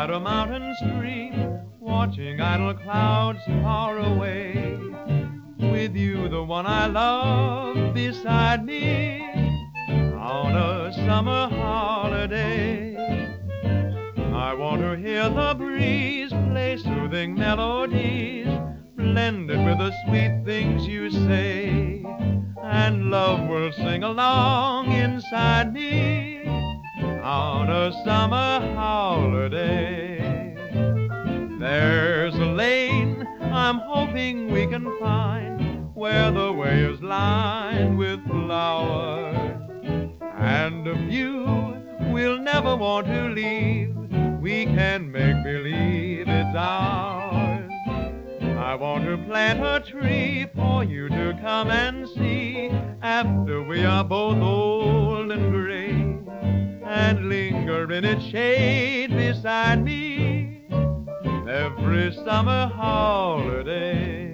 beside a mountain stream, watching idle clouds far away. With you, the one I love, beside me on a summer holiday. I want to hear the breeze play soothing melodies, blended with the sweet things you say, and love will sing along inside me on a summer holiday. There's a lane I'm hoping we can find, where the way is lined with flowers, and a view we'll never want to leave. We can make believe it's ours. I want to plant a tree for you to come and see, after we are both old and gray, and linger in its shade beside me every summer holiday.